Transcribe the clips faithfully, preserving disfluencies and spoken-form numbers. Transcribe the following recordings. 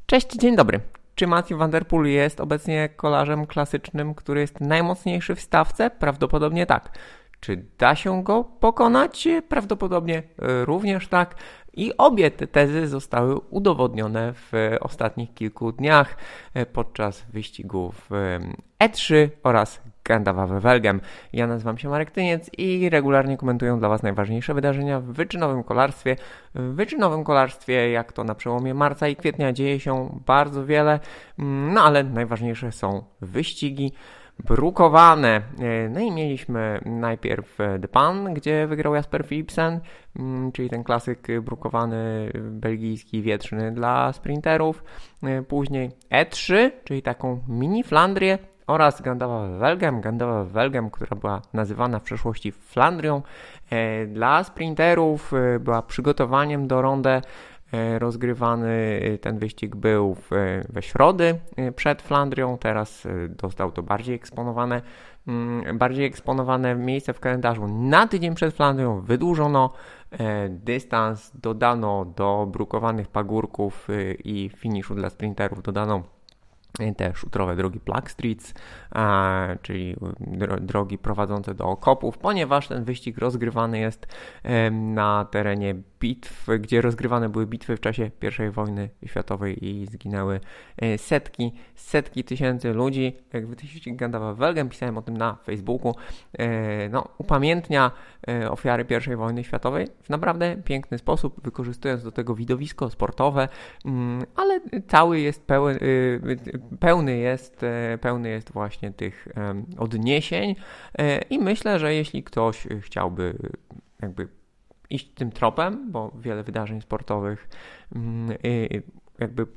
Cześć, dzień dobry. Czy Mathieu van der Poel jest obecnie kolarzem klasycznym, który jest najmocniejszy w stawce? Prawdopodobnie tak. Czy da się go pokonać? Prawdopodobnie również tak. I obie te tezy zostały udowodnione w ostatnich kilku dniach podczas wyścigów E trzy oraz Gandava-Wevelgem. Ja nazywam się Marek Tyniec i regularnie komentuję dla Was najważniejsze wydarzenia w wyczynowym kolarstwie. W wyczynowym kolarstwie, jak to na przełomie marca i kwietnia, dzieje się bardzo wiele, no ale najważniejsze są wyścigi brukowane. No i mieliśmy najpierw The Pan, gdzie wygrał Jasper Philipsen, czyli ten klasyk brukowany belgijski, wietrzny dla sprinterów. Później E trzy, czyli taką mini Flandrię, oraz Gandava-Wevelgem, Gandava-Wevelgem, która była nazywana w przeszłości Flandrią dla sprinterów, była przygotowaniem do Ronde. Rozgrywany ten wyścig był w, we środy przed Flandrią, teraz dostał to bardziej eksponowane, bardziej eksponowane miejsce w kalendarzu. Na tydzień przed Flandrią wydłużono dystans, dodano do brukowanych pagórków i finiszu dla sprinterów dodano te szutrowe drogi Plague Streets, a, czyli dro, drogi prowadzące do okopów, ponieważ ten wyścig rozgrywany jest e, na terenie bitw, gdzie rozgrywane były bitwy w czasie pierwszej wojny światowej i zginęły e, setki, setki tysięcy ludzi. Jak wyścig Gandava-Wevelgem, pisałem o tym na Facebooku, e, no, upamiętnia e, ofiary pierwszej wojny światowej w naprawdę piękny sposób, wykorzystując do tego widowisko sportowe, mm, ale cały jest pełen, e, Pełny jest, pełny jest właśnie tych odniesień i myślę, że jeśli ktoś chciałby jakby iść tym tropem, bo wiele wydarzeń sportowych jakby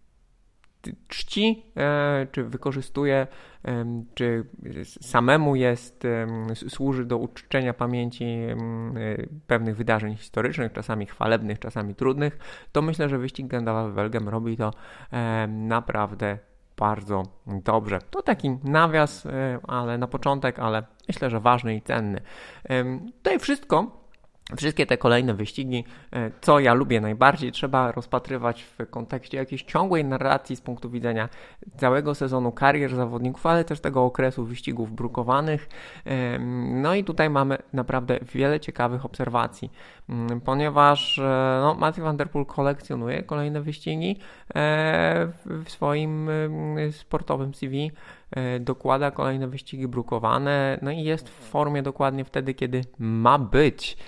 czci, czy wykorzystuje, czy samemu jest, służy do uczczenia pamięci pewnych wydarzeń historycznych, czasami chwalebnych, czasami trudnych, to myślę, że wyścig Gandava-Wevelgem robi to naprawdę bardzo dobrze. To taki nawias, ale na początek, ale myślę, że ważny i cenny. Tutaj wszystko, wszystkie te kolejne wyścigi, co ja lubię najbardziej, trzeba rozpatrywać w kontekście jakiejś ciągłej narracji z punktu widzenia całego sezonu karier zawodników, ale też tego okresu wyścigów brukowanych. No i tutaj mamy naprawdę wiele ciekawych obserwacji, ponieważ no, Mathieu van der Poel kolekcjonuje kolejne wyścigi w swoim sportowym C V, dokłada kolejne wyścigi brukowane, no i jest w formie dokładnie wtedy, kiedy ma być.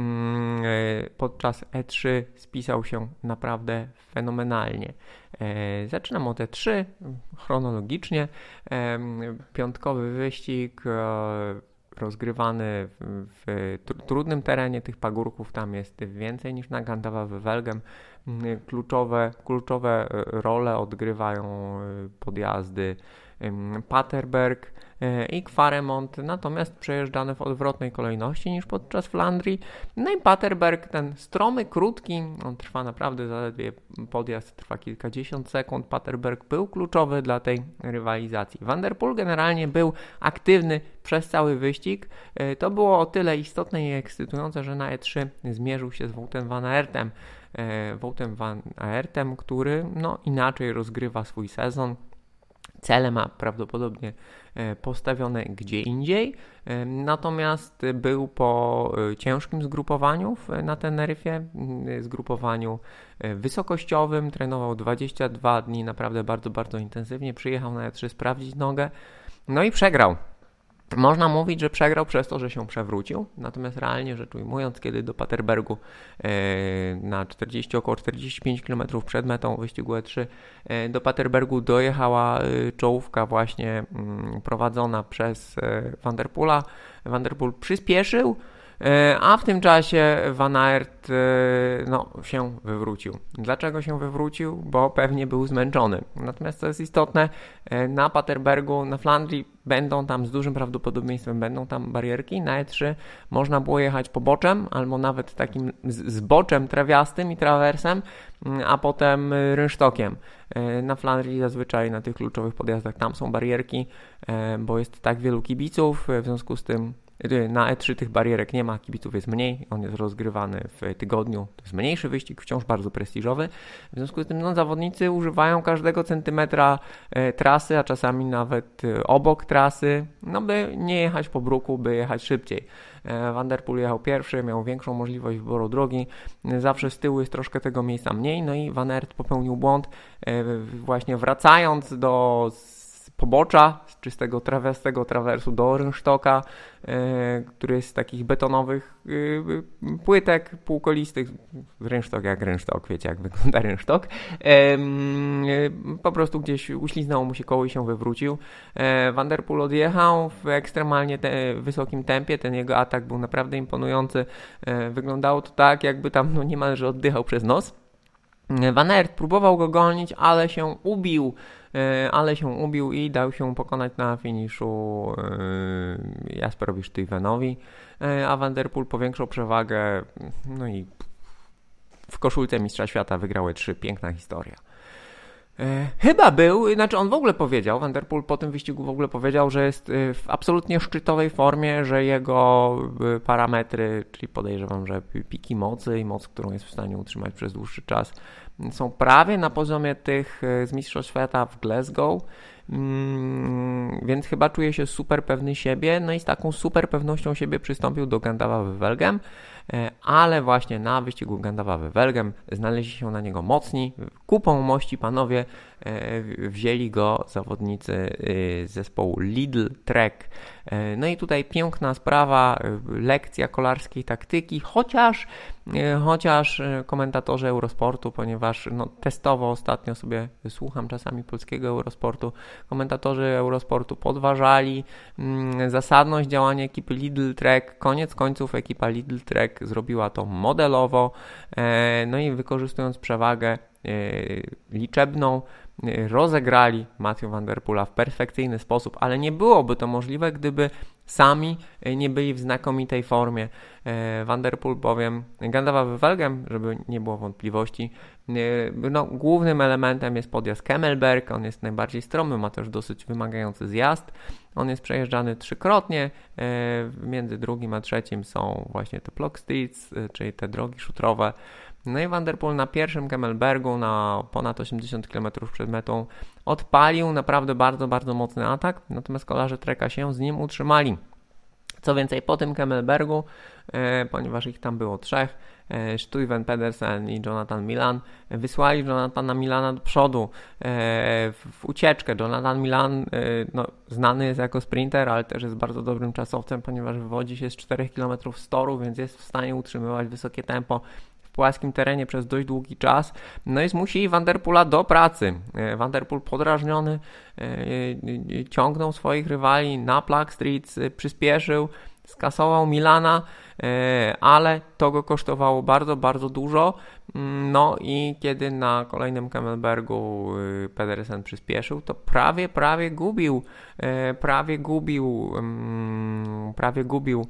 Podczas E trzy spisał się naprawdę fenomenalnie. Zaczynam od E trzy chronologicznie. Piątkowy wyścig rozgrywany w trudnym terenie, tych pagórków tam jest więcej niż na Gandava-Wevelgem. Kluczowe, kluczowe role odgrywają podjazdy Paterberg i Kwaremont, natomiast przejeżdżane w odwrotnej kolejności niż podczas Flandrii. No i Paterberg, ten stromy, krótki, on trwa naprawdę zaledwie, podjazd trwa kilkadziesiąt sekund. Paterberg był kluczowy dla tej rywalizacji. Van der Poel generalnie był aktywny przez cały wyścig. To było o tyle istotne i ekscytujące, że na E trzy zmierzył się z Woutem van Aertem. Woutem van Aertem, który no, inaczej rozgrywa swój sezon. Cele ma prawdopodobnie postawione gdzie indziej, natomiast był po ciężkim zgrupowaniu na Teneryfie, zgrupowaniu wysokościowym, trenował dwadzieścia dwa dni, naprawdę bardzo, bardzo intensywnie, przyjechał na E trzy sprawdzić nogę, no i przegrał. Można mówić, że przegrał przez to, że się przewrócił, natomiast realnie rzecz ujmując, kiedy do Paterbergu e, na czterdzieści, około czterdzieści pięć kilometrów przed metą wyścigu E trzy e, do Paterbergu dojechała e, czołówka właśnie m, prowadzona przez e, Van der Poela. Van der Poel przyspieszył, e, a w tym czasie Van Aert e, no, się wywrócił. Dlaczego się wywrócił? Bo pewnie był zmęczony. Natomiast co jest istotne, e, na Paterbergu, na Flandrii będą tam z dużym prawdopodobieństwem będą tam barierki. Na E trzy można było jechać poboczem albo nawet takim zboczem trawiastym i trawersem, a potem rynsztokiem. Na Flandrii zazwyczaj na tych kluczowych podjazdach tam są barierki, bo jest tak wielu kibiców, w związku z tym Na E trzy tych barierek nie ma, kibiców jest mniej, on jest rozgrywany w tygodniu, to jest mniejszy wyścig, wciąż bardzo prestiżowy. W związku z tym no, zawodnicy używają każdego centymetra e, trasy, a czasami nawet e, obok trasy, no by nie jechać po bruku, by jechać szybciej. E, Van der Poel jechał pierwszy, miał większą możliwość wyboru drogi, e, zawsze z tyłu jest troszkę tego miejsca mniej, no i Van Aert popełnił błąd, e, właśnie wracając do pobocza, z czystego trawiastego trawersu do rynsztoka, e, który jest z takich betonowych e, płytek półkolistych. Rynsztok jak rynsztok, wiecie jak wygląda rynsztok. E, e, po prostu gdzieś uśliznęło mu się koło i się wywrócił. E, Van der Poel odjechał w ekstremalnie te, wysokim tempie, ten jego atak był naprawdę imponujący. E, wyglądało to tak, jakby tam no, niemalże oddychał przez nos. Van Aert próbował go gonić, ale się ubił, ale się ubił i dał się pokonać na finiszu Jasperowi Stuyvenowi, a Van der Poel powiększał przewagę, no i w koszulce mistrza świata wygrał E trzy, piękna historia. Chyba był, znaczy on w ogóle powiedział, Van der Poel po tym wyścigu w ogóle powiedział, że jest w absolutnie szczytowej formie, że jego parametry, czyli podejrzewam, że piki mocy i moc, którą jest w stanie utrzymać przez dłuższy czas, są prawie na poziomie tych z mistrzostw świata w Glasgow, mm, więc chyba czuje się super pewny siebie, no i z taką super pewnością siebie przystąpił do Gandava-Wevelgem, ale właśnie na wyścigu Gandava-Wevelgem znaleźli się na niego mocni, kupą mości panowie wzięli go zawodnicy z zespołu Lidl Trek. No i tutaj piękna sprawa, lekcja kolarskiej taktyki, chociaż, chociaż komentatorzy Eurosportu, ponieważ no, testowo ostatnio sobie słucham czasami polskiego Eurosportu, komentatorzy Eurosportu podważali mm, zasadność działania ekipy Lidl Trek. Koniec końców ekipa Lidl Trek zrobiła to modelowo, e, no i wykorzystując przewagę e, liczebną, rozegrali Mathieu van der Poela w perfekcyjny sposób, ale nie byłoby to możliwe, gdyby sami nie byli w znakomitej formie. Van der Poel bowiem, Gandava-Wevelgem, żeby nie było wątpliwości, no, głównym elementem jest podjazd Kemmelberg, on jest najbardziej stromy, ma też dosyć wymagający zjazd, on jest przejeżdżany trzykrotnie, między drugim a trzecim są właśnie te block streets, czyli te drogi szutrowe. No i Van der Poel na pierwszym Kemmelbergu na ponad osiemdziesiąt kilometrów przed metą odpalił naprawdę bardzo, bardzo mocny atak, natomiast kolarze Treka się z nim utrzymali. Co więcej, po tym Kemmelbergu, e, ponieważ ich tam było trzech, e, Stuyven Pedersen i Jonathan Milan, e, wysłali Jonathana Milana do przodu e, w, w ucieczkę. Jonathan Milan e, no, znany jest jako sprinter, ale też jest bardzo dobrym czasowcem, ponieważ wywodzi się z czterech kilometrów z toru, więc jest w stanie utrzymywać wysokie tempo w płaskim terenie przez dość długi czas. No i zmusili Van der Poela do pracy. Van der Poel podrażniony ciągnął swoich rywali na Plaque Street, przyspieszył, skasował Milana, ale to go kosztowało bardzo, bardzo dużo. No i kiedy na kolejnym Kemmelbergu Pedersen przyspieszył, to prawie, prawie gubił, prawie gubił, prawie gubił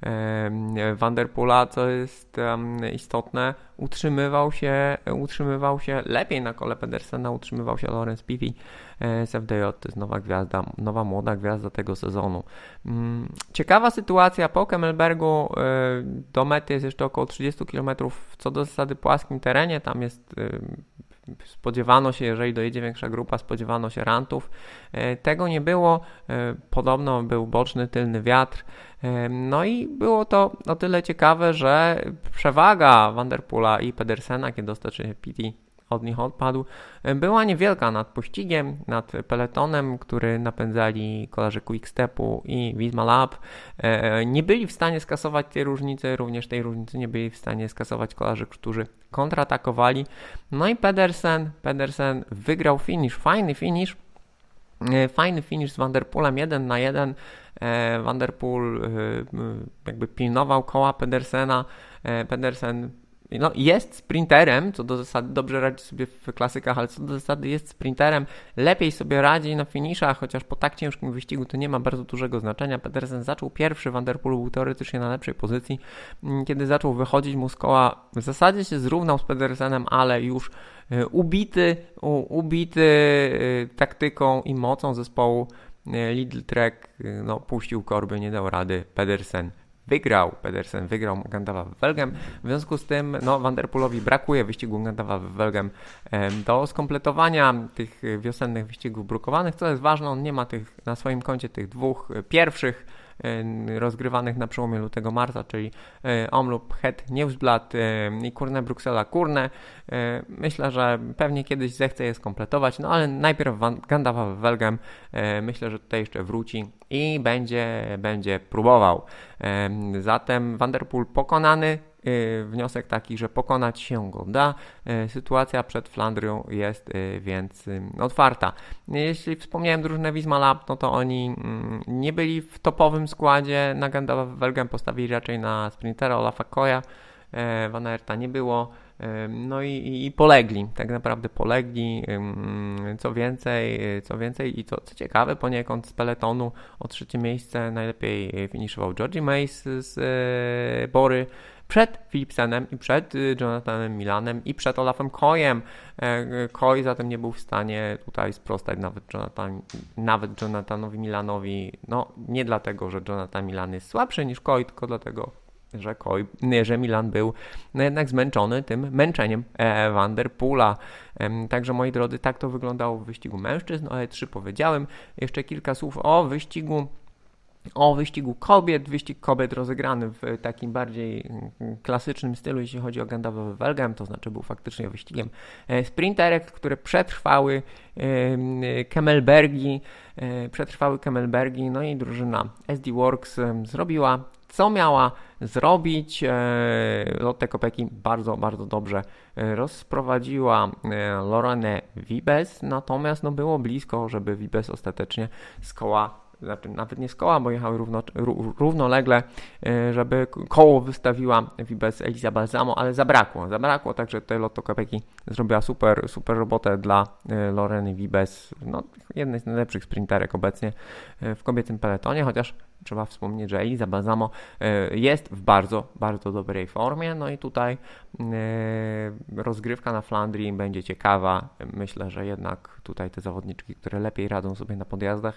Van der Poela, co jest um, istotne, utrzymywał się, utrzymywał się lepiej na kole Pedersena, utrzymywał się Laurens Pivi z F D J, to jest nowa gwiazda, nowa młoda gwiazda tego sezonu. Ciekawa sytuacja, po Kemmelbergu do mety jest jeszcze około trzydzieści kilometrów co do zasady płaskim terenie, tam jest spodziewano się, jeżeli dojedzie większa grupa, spodziewano się rantów. Tego nie było, podobno był boczny, tylny wiatr. No i było to o tyle ciekawe, że przewaga Van der Poela i Pedersena, kiedy ostatecznie P T od nich odpadł, była niewielka nad pościgiem, nad peletonem, który napędzali kolarze Quickstepu i Visma Lab. Nie byli w stanie skasować tej różnicy, również tej różnicy nie byli w stanie skasować kolarze, którzy kontratakowali. No i Pedersen, Pedersen wygrał finish, fajny finish, fajny finish z Van der Poelem jeden na jeden. Van der Poel jakby pilnował koła Pedersena. Pedersen no, jest sprinterem, co do zasady dobrze radzi sobie w klasykach, ale co do zasady jest sprinterem, lepiej sobie radzi na finiszach, chociaż po tak ciężkim wyścigu to nie ma bardzo dużego znaczenia. Pedersen zaczął pierwszy, Van der Poel był teoretycznie na lepszej pozycji. Kiedy zaczął wychodzić mu z koła, w zasadzie się zrównał z Pedersenem, ale już ubity, ubity taktyką i mocą zespołu Lidl Trek no, puścił korby, nie dał rady. Pedersen wygrał. Pedersen wygrał Gandalf Welgem. W związku z tym no, Van der Poelowi brakuje wyścigu Gandalf Welgem do skompletowania tych wiosennych wyścigów brukowanych. Co jest ważne, on nie ma tych na swoim koncie tych dwóch pierwszych rozgrywanych na przełomie lutego-marca, czyli Omloop Het Nieuwsblad i Kurne Bruksela Kurne. Myślę, że pewnie kiedyś zechce je skompletować, no ale najpierw Gandalf Welgem myślę, że tutaj jeszcze wróci i będzie, będzie próbował. Zatem Van der Poel pokonany. Wniosek taki, że pokonać się go da. Sytuacja przed Flandrią jest więc otwarta. Jeśli wspomniałem drużynę Visma Lab, no to oni nie byli w topowym składzie. Na Gandalf Welgem postawili raczej na sprintera Olafa Koya. Van Aerta nie było. No i, i polegli, tak naprawdę polegli. Co więcej, co więcej i co, co ciekawe, poniekąd z peletonu o trzecie miejsce najlepiej finiszował Georgie Mace z Bory, przed Philipsenem i przed Jonathanem Milanem i przed Olafem Koyem. Koy zatem nie był w stanie tutaj sprostać nawet, Jonathan, nawet Jonathanowi Milanowi. No nie dlatego, że Jonathan Milan jest słabszy niż Koy, tylko dlatego, że, Koy, nie, że Milan był no jednak zmęczony tym męczeniem e, Van der Poela. E, także moi drodzy, tak to wyglądało w wyścigu mężczyzn. O E trzy powiedziałem. Jeszcze kilka słów o wyścigu O wyścigu kobiet, wyścig kobiet rozegrany w takim bardziej klasycznym stylu, jeśli chodzi o Gandalf Welgem, to znaczy był faktycznie wyścigiem sprinterek, które przetrwały Kemmelbergi, przetrwały Kemmelbergi, no i drużyna S D Works zrobiła, co miała zrobić. Lotte Kopecky bardzo, bardzo dobrze rozprowadziła Lorraine Wiebes, natomiast no było blisko, żeby Wiebes ostatecznie z koła, znaczy nawet nie z koła, bo jechały równo, równolegle, żeby koło wystawiła Wiebes Elisa Balsamo, ale zabrakło, zabrakło, także tutaj Lotte Kopecky zrobiła super, super robotę dla Loreny Wiebes, no jednej z najlepszych sprinterek obecnie w kobiecym peletonie, chociaż trzeba wspomnieć, że Elisa Balsamo jest w bardzo, bardzo dobrej formie, no i tutaj rozgrywka na Flandrii będzie ciekawa. Myślę, że jednak tutaj te zawodniczki, które lepiej radzą sobie na podjazdach,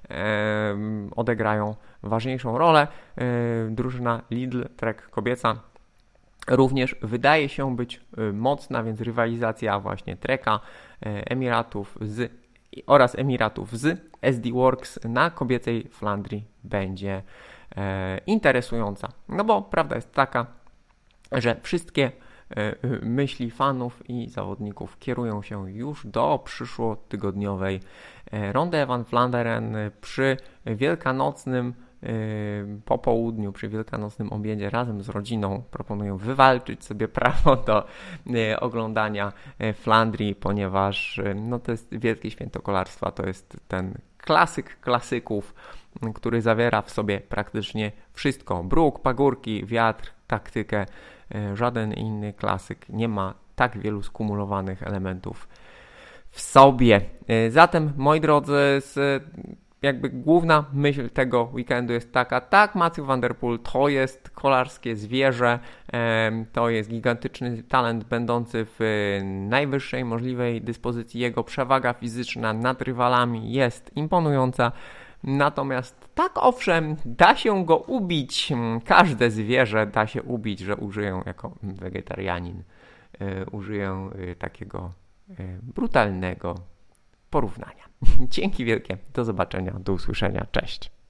odegrają ważniejszą rolę. Drużyna Lidl Trek kobieca również wydaje się być mocna, więc rywalizacja właśnie Treka Emiratów z oraz Emiratów z S D Works na kobiecej Flandrii będzie e, interesująca. No bo prawda jest taka, że wszystkie e, myśli fanów i zawodników kierują się już do przyszłotygodniowej e, Ronde van Vlaanderen przy wielkanocnym po południu, przy wielkanocnym obiedzie razem z rodziną proponują wywalczyć sobie prawo do oglądania Flandrii, ponieważ no, to jest wielkie święto kolarstwa, to jest ten klasyk klasyków, który zawiera w sobie praktycznie wszystko. Bruk, pagórki, wiatr, taktykę. Żaden inny klasyk nie ma tak wielu skumulowanych elementów w sobie. Zatem, moi drodzy, z jakby główna myśl tego weekendu jest taka, tak, Mathieu van der Poel to jest kolarskie zwierzę, to jest gigantyczny talent będący w najwyższej możliwej dyspozycji, jego przewaga fizyczna nad rywalami jest imponująca, natomiast tak, owszem, da się go ubić, każde zwierzę da się ubić, że użyję jako wegetarianin, użyję takiego brutalnego porównania. Dzięki wielkie, do zobaczenia, do usłyszenia, cześć.